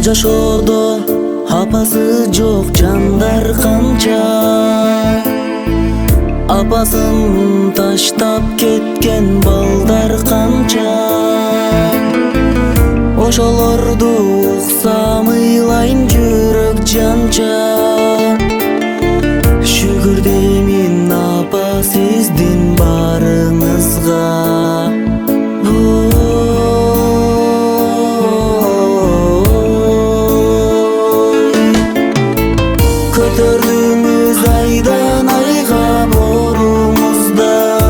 жашоодо апасы жок жандар канча, апасын таштап кеткен балдар канча. Ошолорду уксам ыйлайм жүрөк жанча. Шүгүр деймин апа сиздин барыңызга. Көтөрдүңүз айдан айга боорумузда,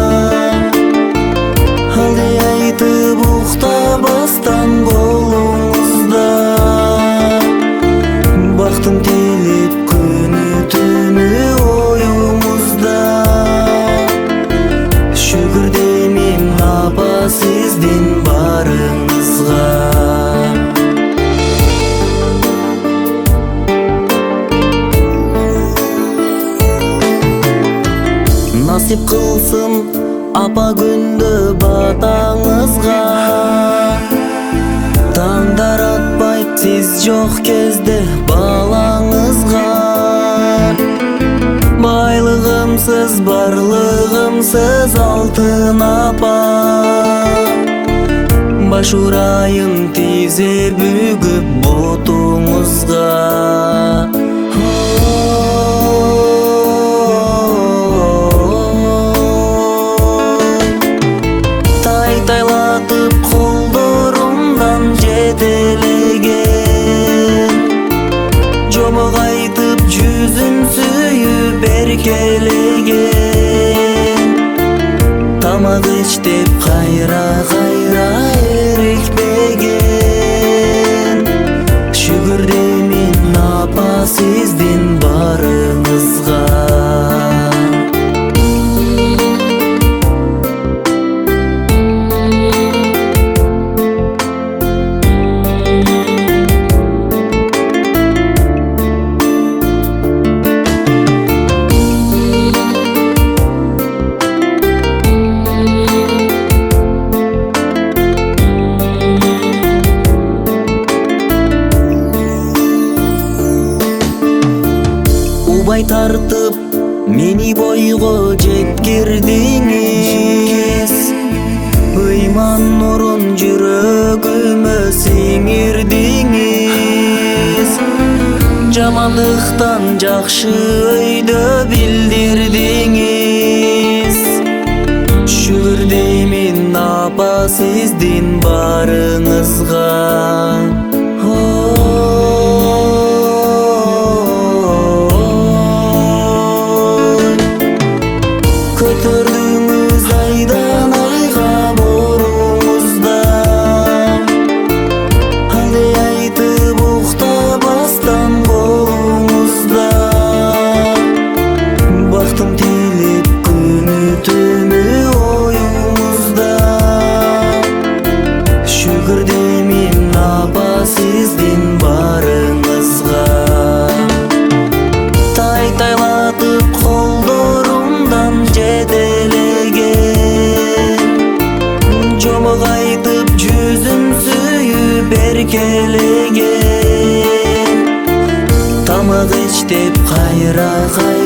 алдай айтып уктабастан болуңузда. Бактым тилеп күнү түнү оюңузда. Шүгүр деймин апа сиздин барыңызга. Насип кылсын апа күндө батаңызга. Таңдар атпайт сиз жок кезде балаңызга. Байлыгымсыз барлыгымсыз алтын апа. Баш урайын тизе бүгүп ботуңузга. Тайлатып колдорумдан жетелеген, жомогайтып жүзүн сүйүп эркелеген. Тамак ич деп кайра эрикпеген. Шүгүр деймин апа сиздин барыңызга. Убай тартып мени бойго жеткирдиңиз. Ыйман нурун жүрөгүмө сиңирдиңиз. Жамандыктан жакшы өйдө билдирдиңиз. Шүгүр деймин апа сиздин барыңызга. Көтөрдүңүз айдан айга боорумузда, алдай айтып уктабастан болуңузда. Бактым тилеп күнү түнү оюңузда. Шүгүр деймин апа сиздин барыңызга. Тайлатып колдорумдан жетелеген, жомогайтып жүзүн сүйүп эркелеген. Тамак ич деп кайра